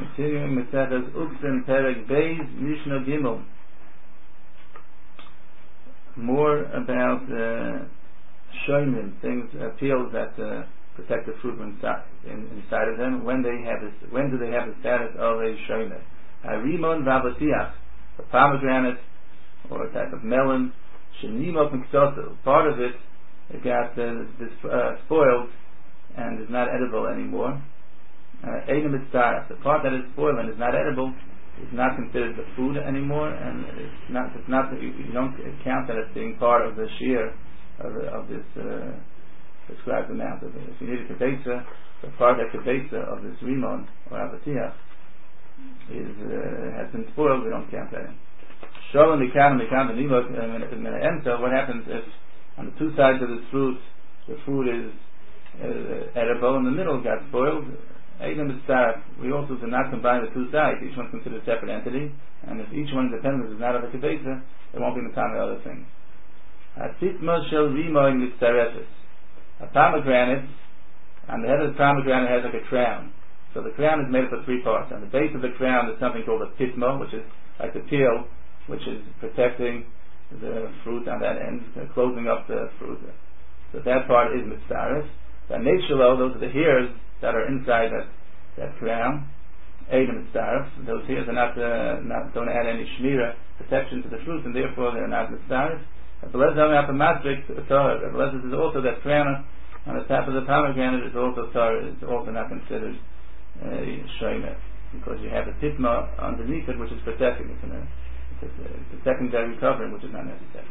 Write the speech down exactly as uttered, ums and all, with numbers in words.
Continuing Meseches Uktzim Perek Beis Mishnah Gimel. More about uh, shoynim, things, uh, peels that uh, protect the fruit inside, in, inside of them. When they have this, when do they have the status of a shoynim? Harimon v'avatiach, a pomegranate or a type of melon. Shenimot miksosu, part of it, it got uh, this, uh, spoiled and is not edible anymore. Einim mitzaref, the part that is spoiled and is not edible is not considered the food anymore, and it's not. It's not. You, you don't count that as being part of the shear of, of this uh, prescribed amount of it. If you need a kibetza, the part that kibetza of this rimon or avatiach is uh, has been spoiled, we don't count that in. Shalom mikan mikan v'nimot enta. What happens if on the two sides of this fruit the food is uh, edible, in the middle got spoiled? We also do not combine the two sides. Each one is considered a separate entity, and if each one independent is not of a kibetza, it won't be in the time of other things. A pomegranate, on the head of the pomegranate has like a crown. So the crown is made up of three parts. On the base of the crown is something called a pitmo, which is like the peel, which is protecting the fruit on that end, closing up the fruit. So that part is mitzaref. The neshalo, those are the hairs that are inside that that crown, eidim mitzaref. Those hairs are not uh, not don't add any shmira protection to the fruit, and therefore they are not mitzaref. This is also that crown on the top of the pomegranate is also tar, is also not considered a shoyner, because you have a pitma underneath it which is protecting it. It's a, it's a secondary covering which is not necessary.